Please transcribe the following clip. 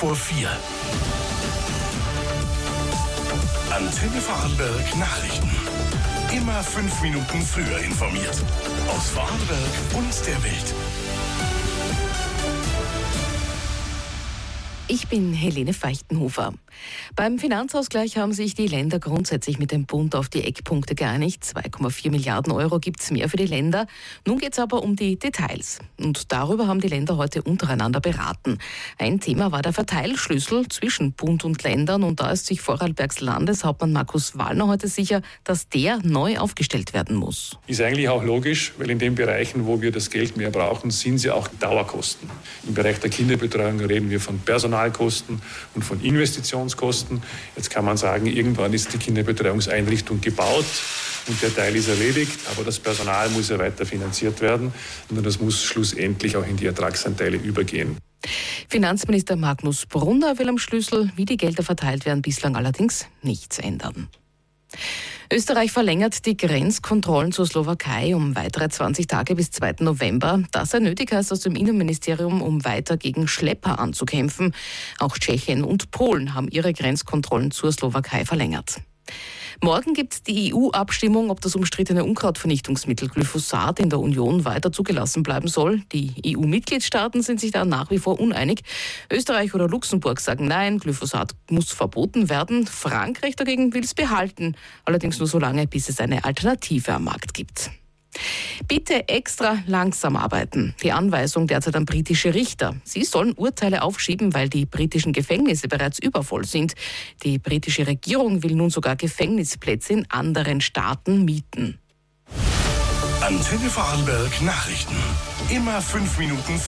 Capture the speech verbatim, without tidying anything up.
vor vier. Antenne Vorarlberg Nachrichten. Immer fünf Minuten früher informiert. Aus Vorarlberg und der Welt. Ich bin Helene Feichtenhofer. Beim Finanzausgleich haben sich die Länder grundsätzlich mit dem Bund auf die Eckpunkte geeinigt. zwei Komma vier Milliarden Euro gibt es mehr für die Länder. Nun geht es aber um die Details. Und darüber haben die Länder heute untereinander beraten. Ein Thema war der Verteilschlüssel zwischen Bund und Ländern. Und da ist sich Vorarlbergs Landeshauptmann Markus Wallner heute sicher, dass der neu aufgestellt werden muss. Ist eigentlich auch logisch, weil in den Bereichen, wo wir das Geld mehr brauchen, sind sie auch Dauerkosten. Im Bereich der Kinderbetreuung reden wir von Personalkosten und von Investitionskosten. Jetzt kann man sagen, irgendwann ist die Kinderbetreuungseinrichtung gebaut und der Teil ist erledigt, aber das Personal muss ja weiter finanziert werden und das muss schlussendlich auch in die Ertragsanteile übergehen. Finanzminister Magnus Brunner will am Schlüssel, wie die Gelder verteilt werden, bislang allerdings nichts ändern. Österreich verlängert die Grenzkontrollen zur Slowakei um weitere zwanzig Tage bis zweiten November. Das sei nötig, heißt aus dem Innenministerium, um weiter gegen Schlepper anzukämpfen. Auch Tschechien und Polen haben ihre Grenzkontrollen zur Slowakei verlängert. Morgen gibt es die E U-Abstimmung, ob das umstrittene Unkrautvernichtungsmittel Glyphosat in der Union weiter zugelassen bleiben soll. Die E U-Mitgliedstaaten sind sich da nach wie vor uneinig. Österreich oder Luxemburg sagen nein, Glyphosat muss verboten werden. Frankreich dagegen will es behalten, allerdings nur so lange, bis es eine Alternative am Markt gibt. Bitte extra langsam arbeiten. Die Anweisung derzeit an britische Richter. Sie sollen Urteile aufschieben, weil die britischen Gefängnisse bereits übervoll sind. Die britische Regierung will nun sogar Gefängnisplätze in anderen Staaten mieten. Antenne Vorarlberg Nachrichten. Immer fünf Minuten